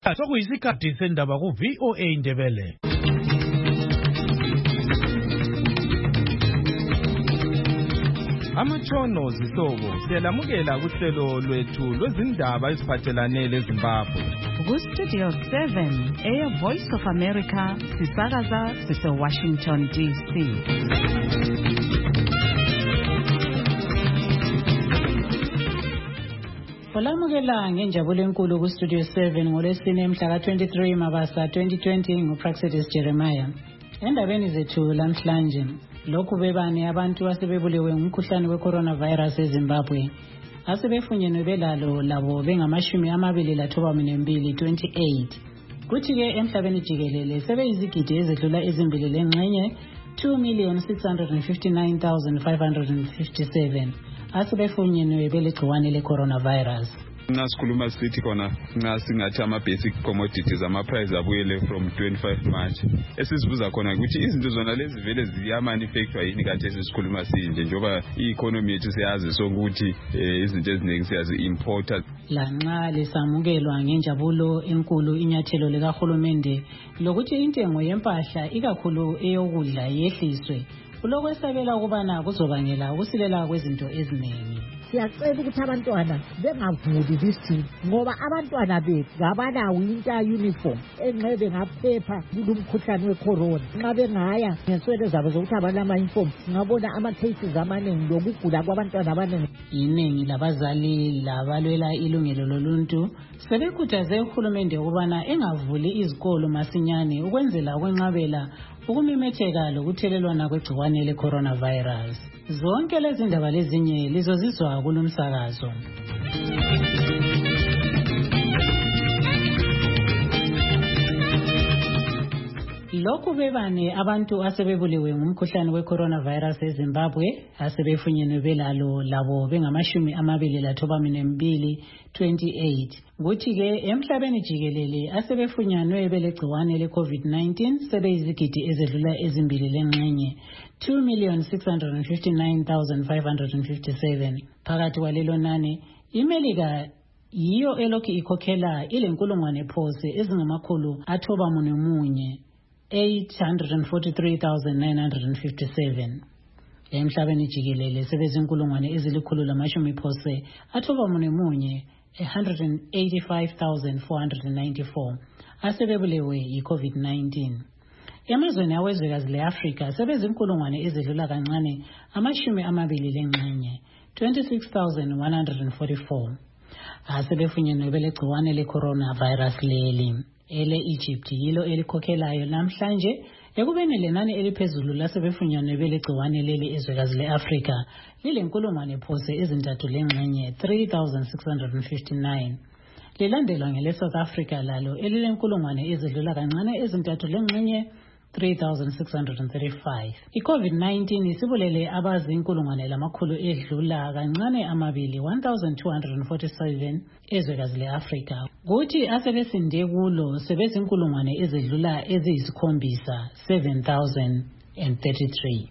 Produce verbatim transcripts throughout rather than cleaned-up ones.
Sokuyisikhathi sendaba ku V O A Indebele. Amatshono zihlobo siyalamukela kuhlelo lwethu lwezindaba eziphathelane leZimbabwe. Ku Studio seven, Air Voice of America, sisakaza sise Washington D C. Olamukela ngenjabulo enkulu ku Studio seven ngolesine mhla ka twenty-three Mabasa twenty twenty nguPraxedis Jeremiah. Endabeni zethu lamhlanje, lokhu bebani abantu asebebulewe ngumkhuhlane we-coronavirus eZimbabwe asebefunyenwe belalo labo bengamashumi amabili lathoba minembili twenty-eight. Kuthi-ke emhlabeni jikelele sebeyizigidi ezedlula ezimbili lengxenye two million six hundred fifty-nine thousand five hundred fifty-seven asebefunyenwe belegciwane le-coronavirus. Nxa sikhuluma sithi khona nxa singathi ama-basic commodities ama-price abuyele from twenty-five March, esizibuza khona ukuthi izinto zona lezi vele ziyamanufacture yini kanti esisikhuluma sinje njengoba i-economy yethu siyazi sonke ukuthi izinto eziningi siyazi-importa. Lanxa lisamukelwa ngenjabulo enkulu inyathelo likahulumende lokuthi intengo yempahla ikakhulu eyokudla yehliswe, kulokwesabela ukubana kuzobangela ukusilela kwezinto eziningi. Siyacela ukuthi abantwana bengavuli lisi ngoba abantwana bethu ngabanawo into uniform enxebe ngaphepha kulumkhuhlane wecorona. Nxa bengaya ngeswele zabo zokuthi abalama uniform ngabona ama cases amaningi lokugula kwabantwana abaningi. Iningi labazali labalwela ilungelo loluntu sebekhuthaze uhulumende ukubana engavuli izikolo masinyane ukwenzela ukwenqabela ukumemetheka lokuthelelwana kwegciwane le-coronavirus. Zonke lezi ndaba lezinye lizozizwa kulumsakazo. Lokhu bebane abantu asebebulewe ngumkhuhlane we-coronavirus eZimbabwe asebefunyenwe belalo labo bengamashumi amabili lathoba minembili twenty-eight. Kuthi-ke emhlabeni jikelele asebefunyanwe belegciwane le-COVID nineteen sebeyizigidi ezedlula ezimbili lengxenye two million six hundred fifty-nine thousand five hundred fifty-seven. Phakathi kwalelo nani, iMelika yiyo elokhu ikhokhela ilenkulungwane phose ezingamakhulu athoba munemunye eight hundred forty-three thousand nine hundred fifty-seven. Emhlabeni jikelele sebezinkulungwane ezilikhulu lamashumi phose athoba munemunye one hundred eighty-five thousand four hundred ninety-four asebebulewe yi-COVID nineteen. Emazweni awezwekazi le-Afrika sebezinkulungwane ezidlula kancane amashumi amabili lengxenye twenty-six thousand one hundred forty-four asebefunyenwe belegciwane le-coronavirus leli. Ele Egypt yilo elikhokhelayo namhlanje ekubeni lenani eliphezulu lasebefunyanwe belegciwane leli ezwekazi le-Afrika lilenkulungwane phose ezintathu lengxenye three thousand six hundred fifty-nine. Lilandelwa ngele-South Africa lalo elilenkulungwane ezidlula kancane ezintathu lengxenye three thousand six hundred thirty-five. I-COVID nineteen isibulele abazinkulungwane lamakhulu edlula kancane amabili one thousand two hundred forty-seven ezwekazi le-Afrika. Kuthi asebesinde kulo sebezinkulungwane ezidlula eziyisikhombisa seven thousand thirty-three.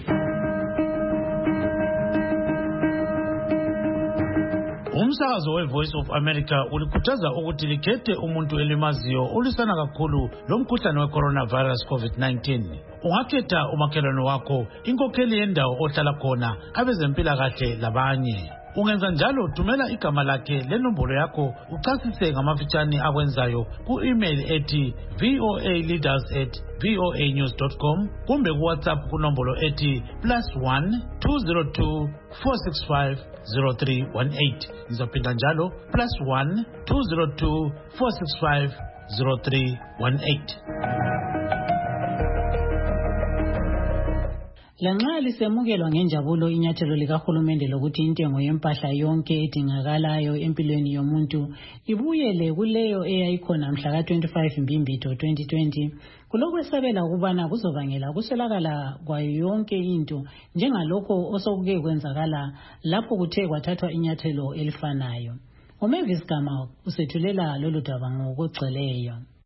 Umsakazo we-Voice of America ulikhuthaza ukuthi likhethe umuntu elimaziyo olisana kakhulu lomkhuhlane we-coronavirus COVID nineteen. Ungakhetha umakhelwane wakho, inkokheli yendawo ohlala khona, abezempilakahle labanye. Ungenza njalo thumela igama lakhe lenombolo yakho uchasise ngamafitshane akwenzayo ku-email ethi voaleaders at voanews dot com kumbe ku-WhatsApp kunombolo ethi plus one two zero two four six five zero three one eight. Ngizophinda njalo plus one two zero two four six five zero three one eight. Lanxa lisemukelwa ngenjabulo inyathelo likahulumende lokuthi intengo yempahla yonke edingakalayo empilweni yomuntu ibuyele kuleyo eyayikhona mhla ka twenty-five Mbimbito twenty twenty, kulokwesabela ukubana kuzobangela kuswelakala kwayo yonke into njengalokho osokuke kwenzakala lapho kuthe kwathathwa inyathelo elifanayo. uMavis Gama usethulela lolu daba ngokugcweleyo.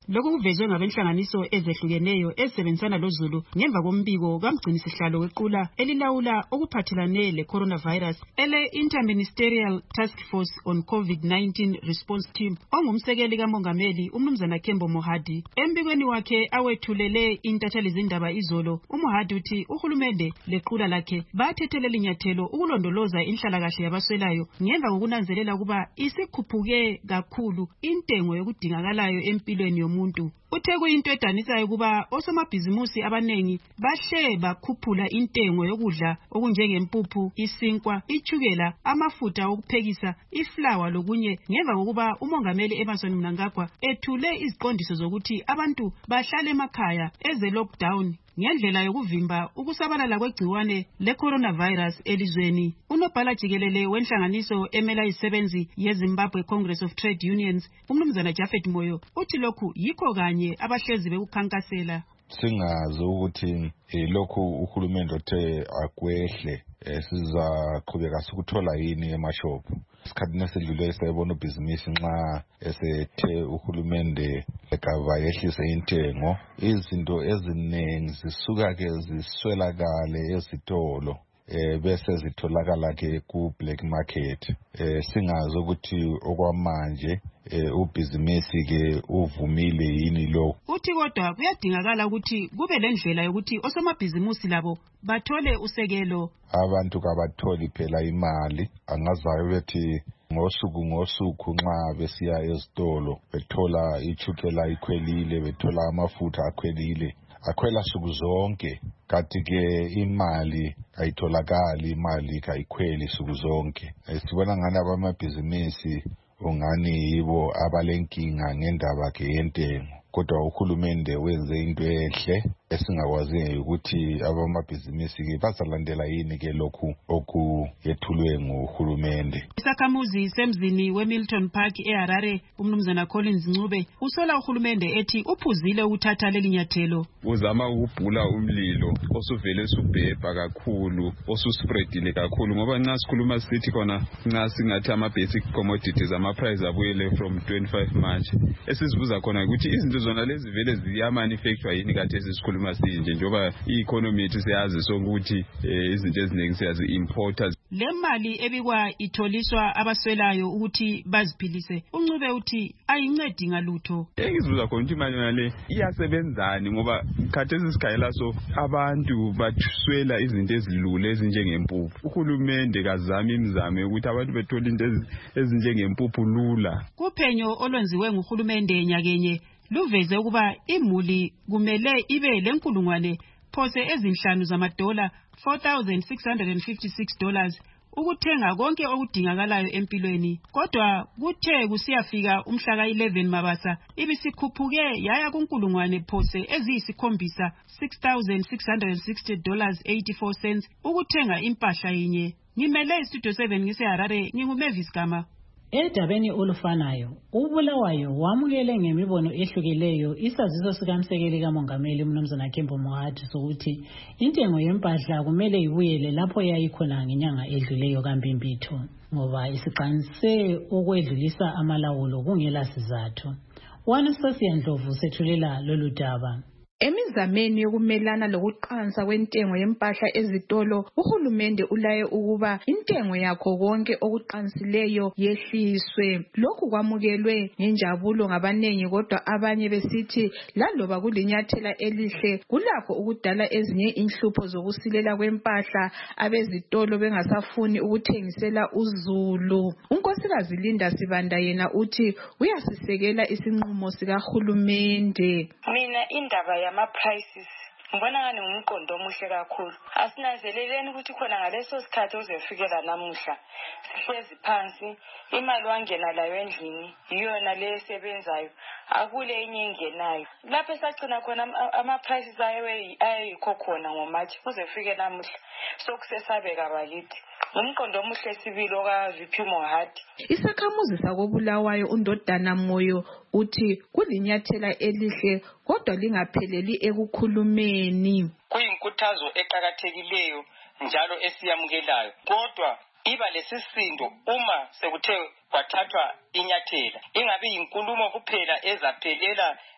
Lokhu kuvezwe ngabenhlanganiso ezehlukeneyo ezisebenzisana loZulu ngemva kombiko kamgcinisihlalo wequla elilawula okuphathelane le-coronavirus ele-Interministerial Task Force on COVID nineteen Response Team ongumsekeli kamongameli uMnumzana Kembo Mohadi. Embikweni wakhe awethulele intatheli zindaba izolo, uMohadi uthi uhulumende lequla lakhe bathethelela inyathelo ukulondoloza inhlalakahle yabaswelayo ngemva kokunanzelela ukuba isikhuphuke kakhulu intengo yokudingakalayo empilweni yomuntu. Uthe kuyinto edanisayo ukuba osomabhizimusi abanengi bahle bakhuphula intengo yokudla okunjengempuphu, isinkwa, ichukela, amafutha okuphekisa, iflour lokunye ngemva kokuba umongameli Emmerson Mnangagwa ethule iziqondiso zokuthi abantu bahlale emakhaya eze lockdown ngendlela yokuvimba ukusabalala kwegciwane le-coronavirus elizweni. Unobhala jikelele wenhlanganiso emela izisebenzi yeZimbabwe Congress of Trade Unions, uMnumzana Japhet Moyo, uthi lokhu yikho kanye abahlezi bekukhankasela. Singazi ukuthi lokhu uhulumende othe akwehle sizaqhubeka sikuthola yini emashophu. Isikhathi nesidlule sayibona ubhizinisi nxa esethe uhulumende ekava yehlise intengo, izinto eziningi zisuka ke ziswelakale ezitolo eh bese zitholakala ke ku black market. Eh singazi ukuthi okwamanje eh ubhizinisi ke uvumile yini lo. Uthi kodwa kuyadingakala ukuthi kube lendlela yokuthi osomabhizimusi labo bathole usekelo. Abantu kabatholi phela imali, angazayo bethi ngosuku ngosuku nxa besiya ezitolo bethola ichukela ikhwelile, bethola amafutha akhwelile, akhwela suku zonke. Kanti ke imali ayitholakali, imali kayikhweli suku zonke. Sibona ngani abamabhizinisi ungani yibo abalenkinga ngendaba ke yentengo. Kodwa uhulumende wenze into ehle esingakwazi ukuthi abamabhizinisi ke bazalandela yini ke lokhu okuyethulwe nguhulumende. Isakhamuzi semzini weMilton Park eHarare, uMnumzana Collins Ncube usola uhulumende ethi uphuzile ukuthatha leli nyathelo. Uzama ukubhula umlilo osuvele subhebha kakhulu, osuspreadile kakhulu, ngoba nxa sikhuluma sithi khona nxa singathi ama basic commodities ama price abuyele from twenty-five March, esizibuza khona ukuthi izinto zona lezi vele ziya manufacture yini kade esikhuluma sinje, njoba i-economy yethu siyazi sokuthi izinto eziningi siyazi importers. Le mali ebikwa itholiswa abaswelayo ukuthi baziphilise, uNcube uthi ayincedi ngalutho. Engizibuza khona ukuthi imali yale iyasebenzani, ngoba khathesi sikhayela so abantu bathuswela izinto ezilule ezinjengempuphu. Uhulumende kazama imizamo ukuthi abantu bethola into ezinjengempuphu lula. Kuphenyo olwenziwe nguhulumende nyakenye luveze ukuba imuli kumele ibe lenkulungwane phose ezinhlanu zamadola four thousand six hundred fifty-six dollars ukuthenga konke okudingakalayo empilweni. Kodwa kuthe kusiyafika umhla ka eleven Mabasa ibisikhuphuke yaya kunkulungwane phose eziyisikhombisa six thousand six hundred sixty dollars eighty-four cents ukuthenga impahla yinye. Ngimele Studio seven ngiseHarare, nginguMavis Gama. Edabeni olufanayo, uBulawayo wamukele ngemibono ehlukeleyo isaziso sikamsekeli kamongameli uMnumzana Kembo Mohadi sokuthi intengo yempahla kumele ibuyele lapho yayikhona ngenyanga edluleyo kaMbimbitho, ngoba isiqanise ukwedlulisa amalawulo kungela sizathu. Wanosasi Ndlovu sethulela lolu daba. Emizameni yokumelana lokuqansa kwentengo yempahla ezitolo, uhulumende ulaye ukuba intengo yakho konke okuqansileyo yehliswe. Lokhu kwamukelwe ngenjabulo ngabanengi, kodwa abanye besithi laloba kulinyathela elihle kulakho ukudala ezinye inhlupho zokusilela kwempahla abezitolo bengasafuni ukuthengisela uzulu. uNkosikazi Linda Sibanda yena uthi uyasisekela isinqumo sikahulumende. Mina indaba ama prices ngibona ngani ngumqondo omuhle kakhulu. Asinanzeleleni ukuthi khona ngaleso sikhathi uzefikela namuhla sihlezi phansi, imali wangena layo endlini iyona le esebenzayo, akule enye engenayo. Lapho esagcina khona ama prices ayikho khona ngomathi uzefike namuhla sokusesabeka bakithi. Ngumqondo omuhle sibilo ka V P Mohadi. Isakhamuzi sakobulawayo uNdodana Moyo uthi kulinyathela elihle kodwa lingapheleli ekukhulumeni. Kuyinkuthazo eqhakathekileyo njalo esiyamukelayo, kodwa iba lesisindo uma sekuthe kwathathwa inyathela, ingabe inkulumo kuphela ezaphelela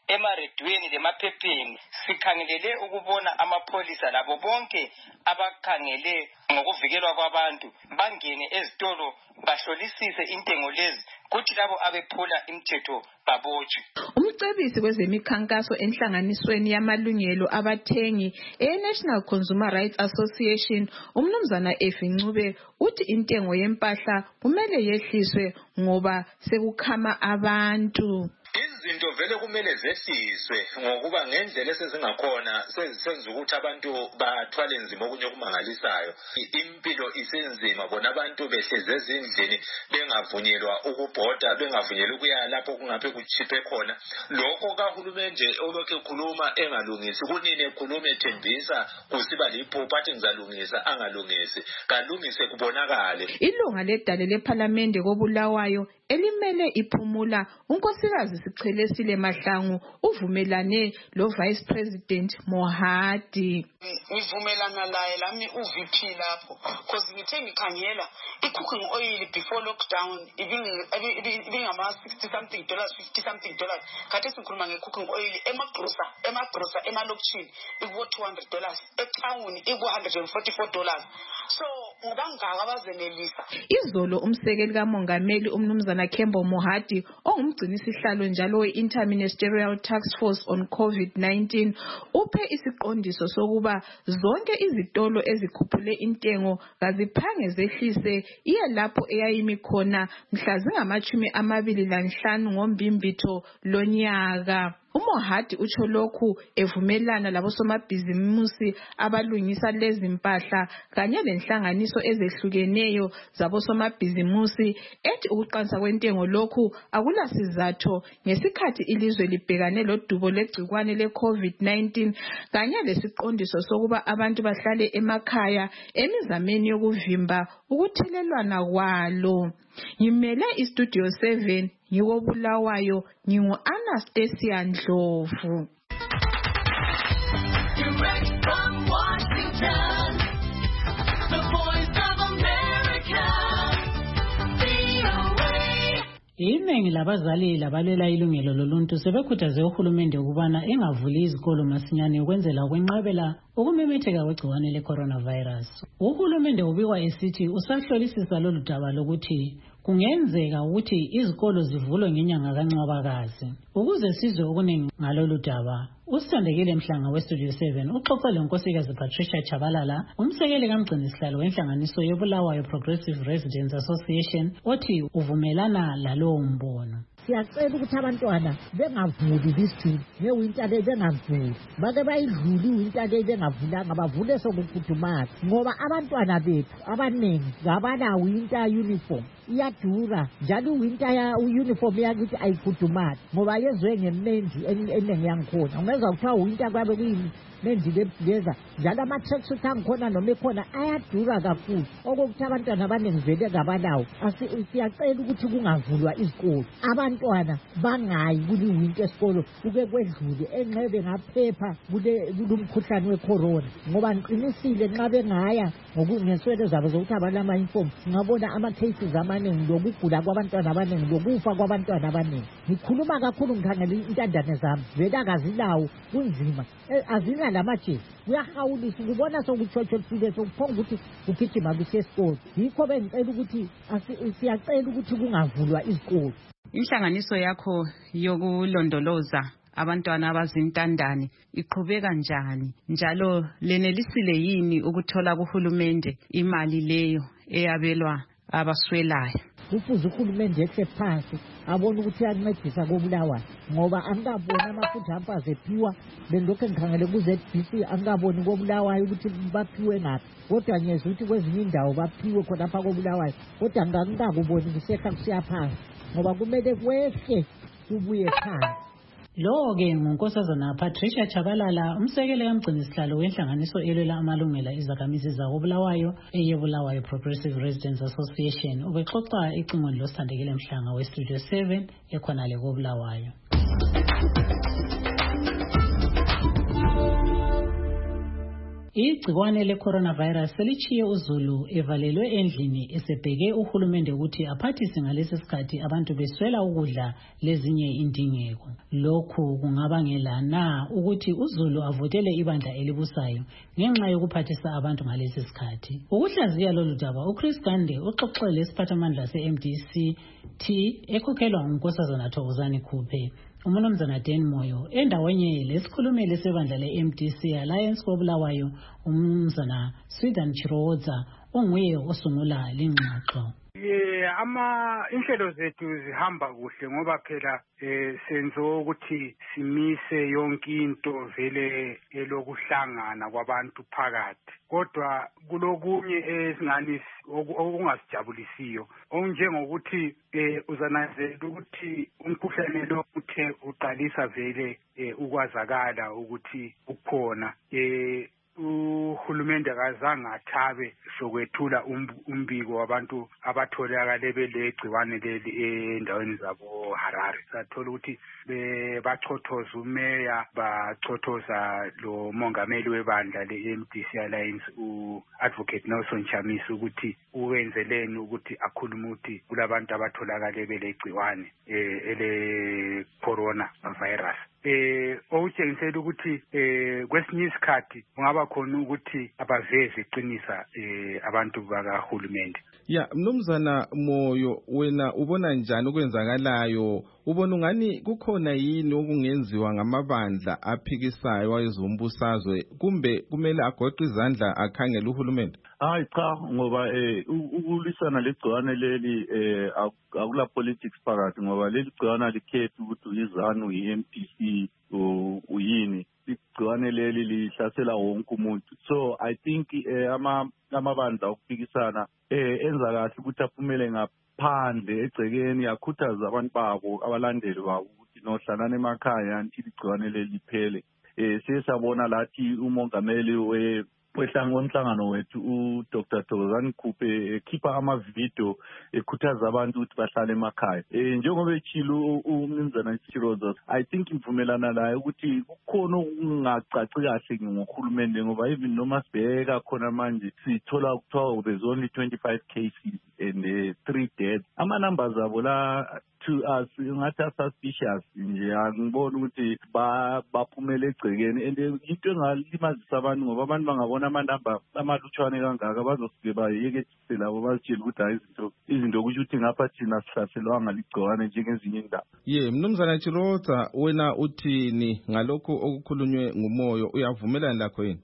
emaredweni lemaphepheni. Sikhangelele ukubona amapholisa labo bonke abakhangele ngokuvikelwa kwabantu bangene ezitolo bahlolisise intengo lezi kuthi labo abephula imithetho babotshwe. Umcebisi kwezemikhankaso enhlanganisweni yamalungelo abathengi e-National Consumer Rights Association umnumzana Efincube uthi intengo yempahla kumele yehliswe ngoba sekukhama abantu. Izinto vele kumele zehliswe ngokuba ngendlela esezingakhona sezenza ukuthi abantu bathwale nzima okunye okumangalisayo. Impilo isenzima bona abantu behleze ezindlini bengavunyelwa ukubhoda bengavunyelwa ukuya lapho kungabe kuchiphe khona. Lokho kahulumende olokhe ekhuluma engalungisi kunini ekhuluma ethembisa kusiba liphupho athi ngizalungisa angalungisi kalungise kubonakale. Ilunga ledale leParliament koBulawayo elimele iphumula unkosikazi Sichelesile Mahlangu uvumelane lo Vice President Mohadi. Ngivumelana laye lami u-V P lapho because ngithe ngikhangela i-cooking oil before lockdown ibingama sixty something dollars fifty something dollars kade sikhuluma nge-cooking oil emagrusa emagrusa emalokishini iku two hundred dollars etown iku one hundred forty-four dollars. So ngibangaka abazenelisa. Izolo umsekeli kamongameli umnumzana Kembo Mohadi ongumgcinisihlalo njalo we-Interministerial Task Force on COVID nineteen uphe isiqondiso sokuba zonke izitolo ezikhuphule intengo kaziphange zehlise iye lapho eyayimi khona mhla zingamachumi amabili lanhlanu ngombimbitho lonyaka. uMohadi utsho lokhu evumelana labosomabhizimusi abalungisa lezi mpahla kanye lenhlanganiso ezehlukeneyo zabosomabhizimusi ethi ukuqansa kwentengo lokhu akulasizatho ngesikhathi ilizwe libhekane lodubo legcikwane le-COVID nineteen kanye lesiqondiso sokuba abantu bahlale emakhaya emizameni yokuvimba ukuthelelwana kwalo. Ngimele iStudio seven ngikobulawayo ngingu Anastasia Ndlovu. Direct from Washington, the voice of America, V O A. Iningi labazali labalela ilungelo loluntu sebekhuthaze uhulumende ukubana engavuli izikolo masinyane ukwenzela ukwenqabela ukumemetheka kwegciwane le-coronavirus. Uhulumende ubikwa esithi usahlolisisa lolu daba lokuthi kungenzeka ukuthi izikolo zivulwe ngenyanga kaNcwabakazi. Ukuze sizwe okuningi ngalolu daba, usithandekile Mhlanga weStudio seven uxoxa lenkosikazi Patricia Chabalala, umsekeli kamgcinisihlalo wenhlanganiso yoBulawayo Progressive Residents Association, othi uvumelana lalowo mbono. Siyacela ukuthi abantwana bengavuli lisithi ngewinter day bengavuli bake bayidluli iwinter day bengavulanga bavule sokuphuthumayo ngoba abantwana bethu abaningi ngabana winter uniform iyadura njalo winter ya uniform yakuthi ayiphuthumayo ngoba yezwe ngemendi enengi yangikhona ungenza kuthiwa winter kwabe kuyini mendi leblazer njalo ama-tracksuit angikhona noma ekhona ayadura kakhulu okokuthi abantwana abaningi vele ngabanawo. Siyacela ukuthi kungavulwa izikolo abantwana bangayi kuli winter esikolo kuke kwedlule enxebe ngaphepha kule umkhuhlane wecorona ngoba ngiqinisile nxa bengaya ngokungeswele zabo zokuthi abalama uniform ngabona ama-cases amaningi lokugula kwabantwana abaningi lokufa kwabantwana abaningi. Ngikhuluma kakhulu ngikhangela intandane zami vele akazilawo kunzima azina lamajesi uyahawulisa ukubona sokutshotsho lifile sokuphonga ukuthi ugijima kusesikolo. Yikho bengicela ukuthi siyacela ukuthi kungavulwa izikolo. Inhlanganiso yakho yokulondoloza abantwana abazintandane iqhubeka njani njalo lenelisile yini ukuthola kuhulumende imali leyo eyabelwa abaswelayo? Kufuze uhulumende ekhe phansi abona ukuthi uyancedisa koBulawayo ngoba angikaboni amafutha ampaze ephiwa bengilokhu ngikhangele ku-Z B C angikaboni koBulawayo ukuthi baphiwe ngaphi kodwa ngiyezwa ukuthi kwezinye indawo baphiwe khonapha koBulawayo kodwa ngingakuboni kusehla kusiya phansi ngoba kumele kwehle kubuye phansi. Lo-ke ngunkosazana Patricia Chabalala, umsekeli kamgcinisihlalo wenhlanganiso elwela amalungelo izakhamizi zakoBulawayo eyeBulawayo Progressive Residents Association, ubexoxa icingweni losithandekile Mhlanga weStudio seven ekhonale koBulawayo. Igcikwane le-coronavirus selichiye uZulu evalelwe endlini esebheke uhulumende ukuthi aphathise ngalesi sikhathi abantu beswela ukudla lezinye indingeko. Lokhu kungabangela na ukuthi uZulu avotele ibandla elibusayo ngenxa yokuphathisa abantu ngalesi sikhathi? Ukuhlaziya lolu daba, uChris Gande uxoxele isiphathamandla se-M D C T ekhokhelwa nguNkosazana Thokozani Khuphe. Umnumzana Dan Moyo endaweni lesikhulumeli sebandla le-M D C Alliance koBulawayo, umnumzana Sweden Chiroza onguye osungula lengxoxo. Yeah, ama inhlelo zethu zihamba kuhle ngoba phela eh senzo ukuthi simise yonke into vele elokuhlangana kwabantu phakathi. Kodwa kulokunye esingani okungasijabulisiyo onjengokuthi eh uzanazela ukuthi umkhuhlane lo uthe uqalisa vele ukwazakala ukuthi ukhona eh uhulumende akazange athabe sokwethula umbiko wabantu abatholakala belegciwane leli endaweni zabo Harare. Sathola ukuthi bachothoza umeya, bachothoza lo mongameli webandla le-M D C Alliance u-Advocate Nelson Chamisa ukuthi uwenzeleni ukuthi akhulume ukuthi kulabantu abatholakala belegciwane ele corona virus. Eh okutshengisela ukuthi eh kwesinye isikhathi kungaba khona ukuthi abaveze iqinisa eh abantu bakahulumende. Ya mnumzana Moyo, wena ubona njani okwenzakalayo? Ubona ungani kukhona yini okungenziwa ngamabandla aphikisayo wayezombusazwe kumbe kumele agoqe izandla akhangela uhulumende? Hayi cha, ngoba eh ukulisana legcwane leli eh akula politics phakathi, ngoba leli gcwana likhetha ukuthi uyizana uyi-M P C uyini. Igcwane leli lihlasela wonke umuntu. So I think eh ama amabandla okuphikisana eh enza kahle ukuthi aphumele ngaphandle egcekeni, yakhuthaza abantu babo abalandeli babo ukuthi nohlalana emakhaya until igcwane leli liphele. Eh sesabona lathi umongameli we wehlanganwe wethu uDr Thokozani Khuphe ekhipha amavideo ekhuthaza abantu ukuthi bahlale emakhaya. Eh njengoba echilo umnumzana Chiroza, I think imvumelana naye ukuthi kukhona okungacaci kahle ngohulumende, ngoba even noma sibheka khona manje sithola ukuthiwa there's only twenty-five cases and uh, three dead. Ama numbers abo la to us ngathi suspicious nje, angibona ukuthi baphumele egcekeni and into engalimazisa abantu ngoba abantu bangabona amanamba amalutshwane kangaka bazosuke bayekethise labo bazitshela ukuthi hayi izinto izinto kusho ukuthi ngapha thina sihlaselwanga ligcwane njengezinye indaba. Ye mnumzana Chiroza, wena uthini ngalokho okukhulunywe nguMoyo? Uyavumelana lakho yini?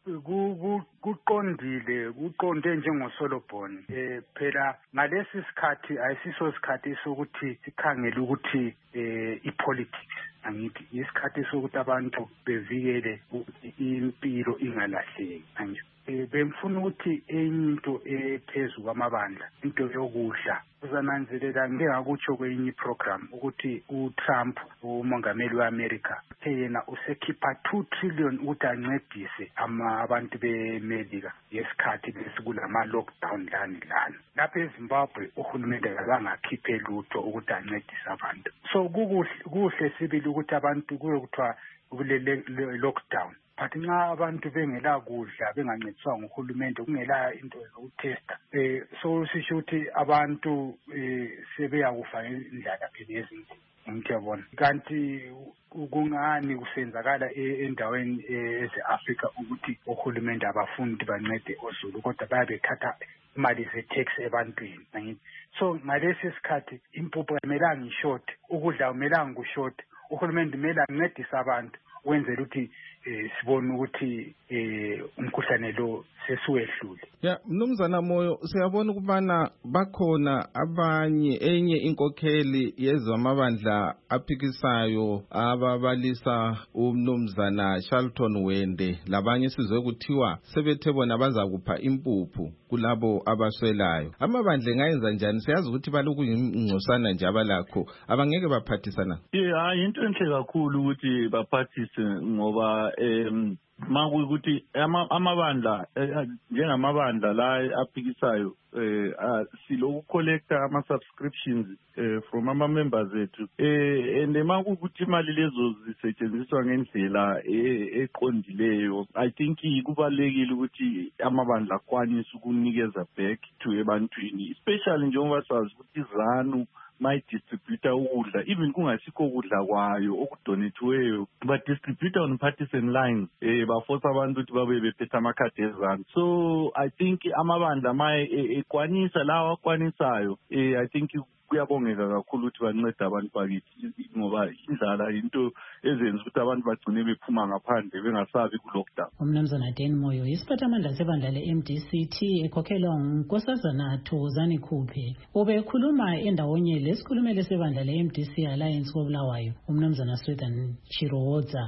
Kuqondile, kuqonde njengoSolobhoni. Eh phela ngalesi sikhathi ayisiso isikhathi sokuthi sikhangele ukuthi eh ipolitics, angithi isikhathi sokuthi abantu bevikele ukuthi impilo ingalahleki. Angithi bemfuna ukuthi enye into ephezulu kwamabandla, into yokudla. Uzananzelela ngengakutsho kwenye program ukuthi uTrump umongameli weAmerica yena usekhipha two trillion ukuthi ancedise ama abantu beMelika yesikhathi lesikulama lockdown lani lana. Lapha eZimbabwe uhulumende akazakhiphe lutho ukuthi ancedise abantu. So kuhle sibili ukuthi abantu kuyokuthiwa kule lockdown. But nxa abantu bengela kudla bengancediswa nguhulumende kungela into zokutesta eh so sisho ukuthi abantu eh sebeyakufa indlela phela ezinto ngiyabona. Kanti kungani kusenzakala endaweni eze-Africa ukuthi uhulumende abafundi bancede oZulu kodwa bayabethatha imali ze-tax ebantwini. So ngalesi sikhathi impuphu ayimelanga ishort, ukudla ayimelanga kushort, uhulumende kumele ancedise abantu wenzela ukuthi eh sibone ukuthi eh umkhuhlane lo sesuwehlule. Ya mnumzana Moyo, siyabona ukubana bakhona abanye enye inkokheli yezamabandla aphikisayo ababalisa umnumzana Charlton Wende labanye sizwe kuthiwa sebethe bona bazakupha impuphu kulabo abaswelayo. Amabandla ngayenza njani? Siyazi ukuthi baloku ingcosana nje abalakho abangeke baphathisana. Yeah, into enhle kakhulu ukuthi baphathise ngoba um makuyukuthi amabandla njengamabandla la aphikisayo eh siloku collecta ama subscriptions eh from ama members ethu eh and makuyukuthi imali lezo zisetshenziswa ngendlela eqondileyo. I think kubalekile ukuthi amabandla akwanise ukunikeza back to ebantwini, especially njengoba sazi ukuthi izanu my distributor ukudla even kungasikho ukudla kwayo okudonethiweyo ba distributor on partisan lines eh baforce abantu ukuthi babe bephethe amakhadi ezanu. So I think amabandla may ekwanisa lawa akwanisayo eh I think kuyabongeka kakhulu ukuthi bancede abantu bakithi ngoba indlala into ezenza ukuthi abantu bagcine bephuma ngaphandle bengasabi ku lockdown. Umnumzana Dan Moyo isiphathamandla sebandla le-M D C T ekhokhelwa ngunkosazana Thokozani Khuphe ubekhuluma endawonye lesikhulumele sebandla le-M D C Alliance koBulawayo umnumzana Swethan Chiroza.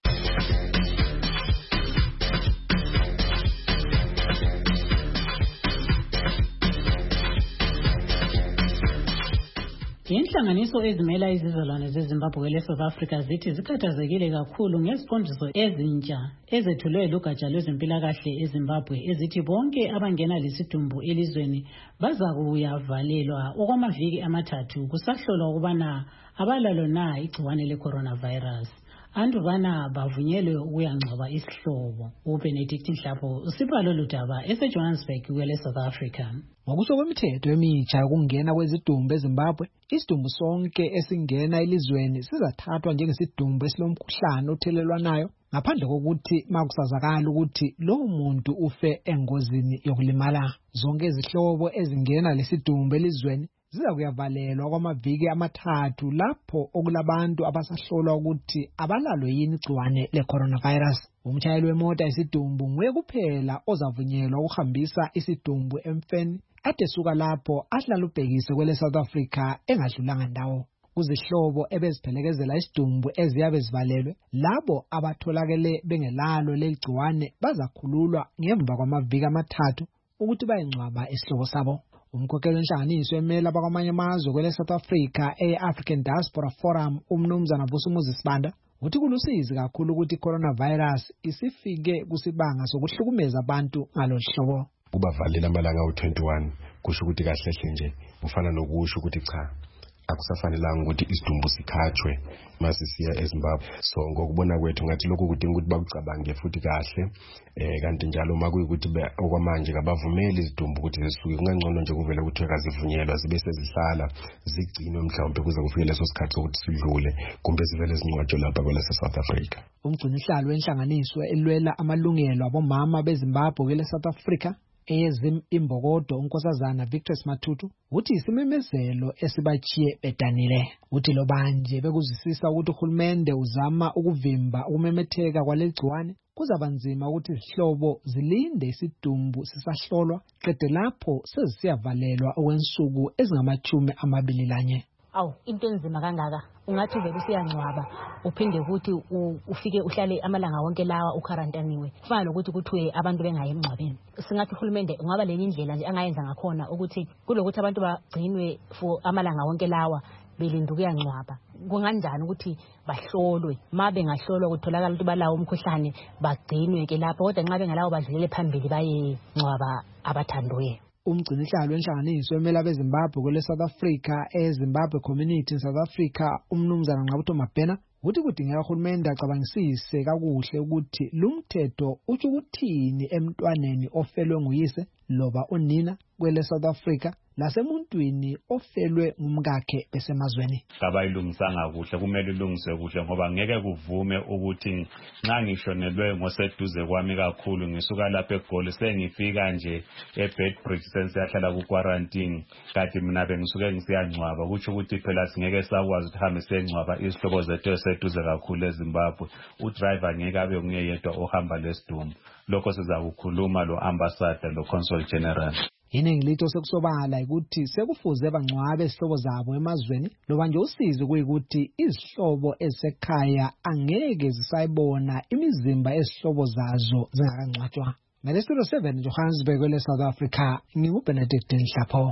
Inhlanganiso ezimela izizalwane zeZimbabwe le-South Africa zithi zikhathazekile kakhulu ngeziqondiso ezintsha ezethulwe lugatsha lwezempilakahle eZimbabwe ezithi bonke abangena lesidumbu elizweni bazakuyavalelwa okwamaviki amathathu kusahlolwa ukubana abalalo na igciwane le-coronavirus. Andubana bavunyelwe ukuyangcwaba isihlobo. uBenedict Nhlapho usibalo ludaba eseJohannesburg kwele South Africa. Ngokusho kwemithetho emitsha yokungena kwezidumbu eZimbabwe, isidumbu sonke esingena elizweni sizathathwa njengesidumbu esilomkhuhlane othelelwanayo ngaphandle kokuthi makusazakala ukuthi lowo muntu ufe engozini yokulimala. Zonke izihlobo ezingena lesidumbu elizweni ziza kuyavalelwa kwamaviki amathathu lapho okulabantu abasahlolwa ukuthi abalalo yini igciwane le-coronavirus. Umshayeli wemoto yesidumbu nguye kuphela ozavunyelwa ukuhambisa isidumbu emfeni adesuka lapho ahlala ubhekise kwele South Africa engadlulanga ndawo. Kuzihlobo ebeziphelekezela isidumbu eziyabe zivalelwe, labo abatholakele bengelalo leligciwane bazakhululwa ngemva kwamaviki amathathu ukuthi bayengcwaba isihlobo sabo. Umkhokheli wenhlanganiso emela bakwamanye amazwe kwele South Africa e-African Diaspora Forum umnumzana Vusumuzi Sibanda uthi kulusizi kakhulu ukuthi coronavirus isifike kusibanga sokuhlukumeza abantu ngalohlobo. Kubavalela amalanga awu-twenty-one kusho ukuthi kahlehle nje ufana nokusho ukuthi cha akusafanelanga ukuthi isidumbu sikhathwe masisiya eZimbabwe. So ngokubona kwethu ngathi lokho kudinga ukuthi bakucabange futhi kahle eh kanti njalo makuyukuthi okwamanje kabavumeli izidumbu ukuthi zisuke kungangcono nje kuvela ukuthi akazivunyelwa zibe sezihlala zigcinwe mhlawumbe kuze kufike leso sikhathi sokuthi sidlule kumbe zivele zincwatshwe lapha kwele South Africa. Umgcinihlalo wenhlanganiso elwela amalungelo abomama beZimbabwe kwele South Africa eyezim imbokodo unkosazana Victor Mathutu uthi isimemezelo esibachiye bedanile. Uthi lo banje bekuzisisa ukuthi uhulumende uzama ukuvimba ukumemetheka kwalegciwane kuzabanzima ukuthi izihlobo zilinde isidumbu sisahlolwa qede lapho sezisiyavalelwa okwensuku ezingamachumi amabili lanye. Awu into enzima kangaka ungathi vele usiyangcwaba uphinde ukuthi ufike uhlale amalanga wonke lawa ukharantaniwe kufana lokuthi kuthiwe abantu bengayi emngcwabeni. Singathi uhulumende ungaba lenye indlela nje angayenza ngakhona ukuthi kulokuthi abantu bagcinwe for amalanga wonke lawa belinda ukuyangcwaba kunganjani ukuthi bahlolwe ma bengahlolwa kutholakala ukuthi balawo umkhuhlane bagcinwe ke lapho kodwa nxa bengalawo badlulele phambili baye ngcwaba abathandwe. Umgcinihlalo wenhlanganiso emela beZimbabwe kwele South Africa eZimbabwe Community in South Africa umnumzana Nqabutho Mabhena uthi kudingeka uhulumende acabangisise kakuhle ukuthi lumthetho uthi ukuthini emntwaneni ofelwe nguyise loba unina kwele South Africa lasemuntwini ofelwe ngumkakhe besemazweni. Kabayilungisanga kuhle kumele ilungiswe kuhle ngoba ngeke kuvume ukuthi nxa ngishonelwe ngoseduze kwami kakhulu ngisuka lapha eGoli sengifika nje eBedbridge sensiyahlala ku quarantine kanti mina bengisuke ngisiyangcwaba kuthi ukuthi phela singeke sakwazi ukuhamba sengcwaba isihlobo zethu eseduze kakhulu eZimbabwe. Udriver ngeke abe nguyedwa ohamba lesidumbu. Lokho sizakukhuluma lo ambassador lo consul general. Iningi litho sekusobala ukuthi sekufuze bangcwabe izihlobo zabo emazweni loba nje usizi kuyikuthi izihlobo ezisekhaya angeke zisayibona imizimba ezihlobo zazo zingakangcwatshwa. Ngalesitulo seven Johannesburg kwele South Africa nginguBenedict Nhlapho.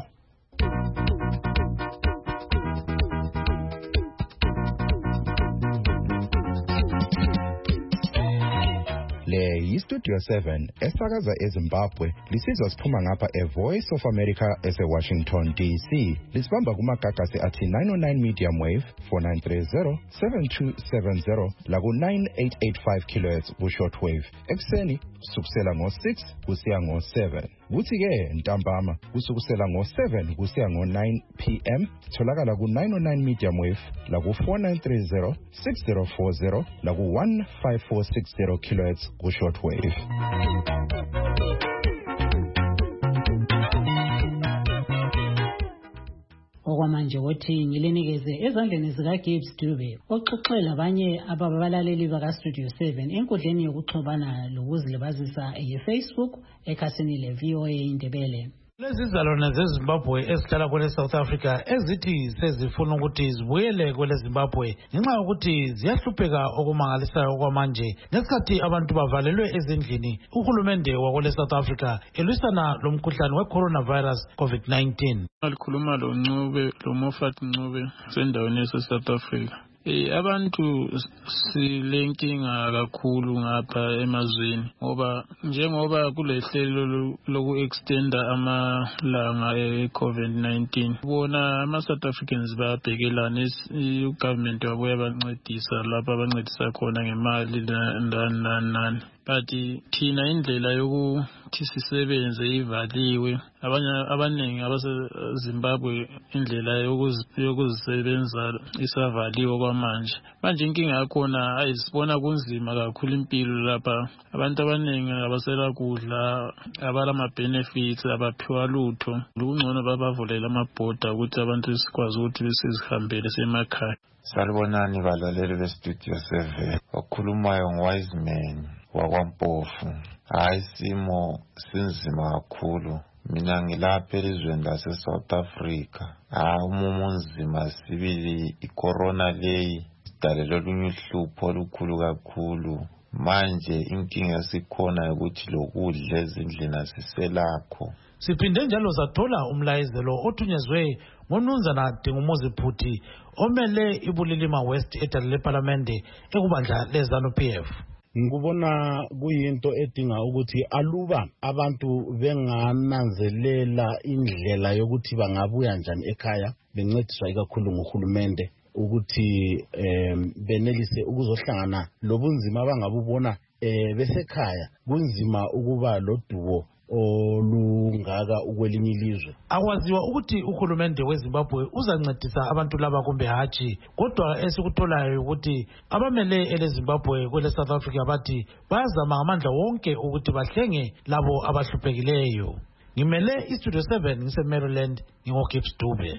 iStudio seven esakaza eZimbabwe lisizwa siphuma ngapha eVoice of America ese-Washington D C. Lisibamba kumagagasi athi nine oh nine medium wave four nine three zero seven two seven zero laku nine eight eight five kilohertz ku-shortwave. Ekuseni kusukisela ngo-six kusiya ngo-seven. Kuthi-ke ntambama kusukusela ngo-seven kusiya ngo-nine p m tholakala ku-nine oh nine medium wave laku four nine three zero six zero four zero laku one five four six zero kilohertz ku-shortwave. Okwamanje wothi ngilinikeze ezandleni zikaGibbs Dube oxoxela abanye ababalaleli baka-Studio seven enkundleni yokuxhobana lokuzilibazisa ye-Facebook ekhasini le-V O A Indebele. Lezi zalwane zeZimbabwe ezihlala kwele South Africa ezithi sezifuna ukuthi zibuyele kwele Zimbabwe ngenxa yokuthi ziyahlupheka okumangalisayo okwamanje ngesikhathi abantu bavalelwe ezindlini uhulumende wakwele South Africa elwisana lomkhuhlane we-coronavirus COVID nineteen. Alikhuluma lo Ncube lo Moffat Ncube sendaweni yase South Africa. Eh abantu silenkinga kakhulu ngapha emazweni ngoba njengoba kulehlelo loku extenda amalanga e-COVID nineteen bona ama South Africans bayabhekelana i-government wabo yabancedisa lapha abancedisa khona ngemali nani nani but thina indlela yokuthi sisebenze ivaliwe abanye abaningi abaseZimbabwe indlela yokuzisebenza isavaliwe kwamanje manje inkinga yakhona ayisibona kunzima kakhulu impilo lapha abantu abaningi abasela kudla abala ama benefits abaphiwa lutho lokungcono babavulela amabhoda ukuthi abantu sikwazi ukuthi besizihambele semakhaya. Salibonani balaleli beStudio seven okhulumayo ngwise man wakwaMpofu. Hayi simo sinzima kakhulu mina ngilapha elizweni lase South Africa. Ah umumo nzima sibili icorona leyi sidalelwe olunye uhlupho olukhulu kakhulu manje inkinga sikhona ukuthi lokudla ezindlini asiselakho. Siphinde njalo sathola umlayezelo othunyezwe ngoMnumzana Dingumuzi Phuthi omele iBulilima West edale leParlamente ekubandla leZANU P F. Ngubona kuyinto edinga ukuthi aluba abantu bengananzelela indlela yokuthi bangabuya njani ekhaya bencediswa ikakhulu nguhulumende ukuthi em benelise ukuzohlangana lobunzima abangabubona eh besekhaya kunzima ukuba loduwo olungaka ukwelinye ilizwe. Akwaziwa ukuthi uhulumende weZimbabwe uzancedisa abantu laba kumbe hachi kodwa esikutholayo ukuthi abamele eleZimbabwe kwele South Africa bathi bazama ngamandla wonke ukuthi bahlenge labo abahluphekileyo. Ngimele iStudio seven ngise Maryland ngoGibbs Dube.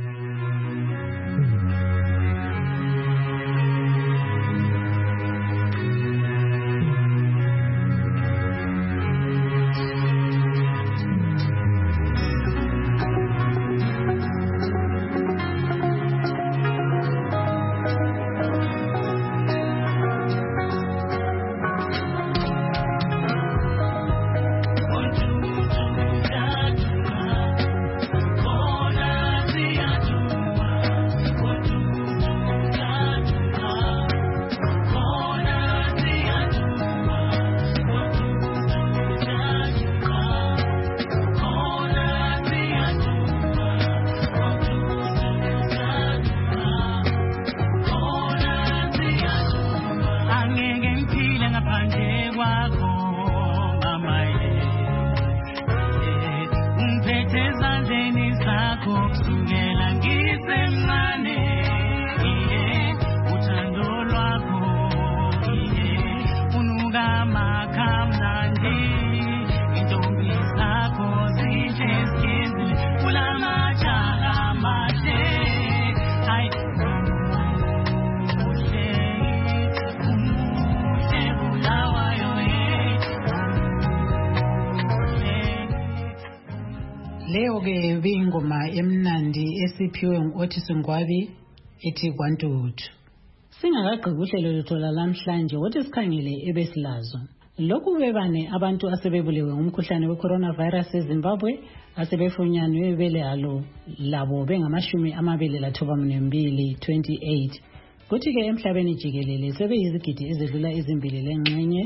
Leo ke bingoma emnandi esiphiwe nguOtis Ngwabi ethi kwantutu. Singakagqibi uhlelo lethu lamhlanje wothi sikhangele ebesilazo. Lokhu bebane abantu asebebulewe ngumkhuhlane we-coronavirus eZimbabwe asebefunyanwe belalo labo bengamashumi amabili lathoba mbili twenty-eight. Kuthi ke emhlabeni jikelele sebeyizigidi ezidlula ezimbili lengxenye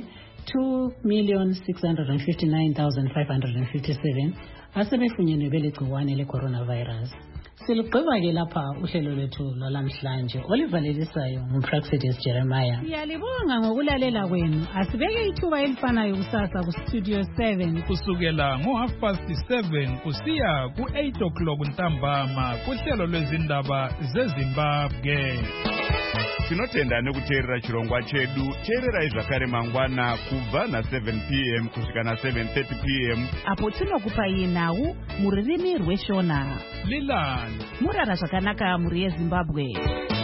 two million six hundred fifty-nine thousand five hundred fifty-seven asebefunyenwe bele gciwane le-coronavirus. Silugqiba ke lapha uhlelo lwethu lwalamhlanje olivalelisayo nguPraxidis Jeremiah. Siyalibonga ngokulalela kwenu. Asibeke ithuba elifanayo kusasa ku-Studio seven kusukela ngo-half past seven kusiya ku-eight o'clock ntambama kuhlelo lwezindaba zeZimbabwe. Tinotenda nekuteerera chirongwa chedu. Teererai zvakare mangwana kubva na seven p m kusvika na seven thirty p m apo tinokupai nhau mururimi rweshona. Lilan murara zvakanaka muri yeZimbabwe.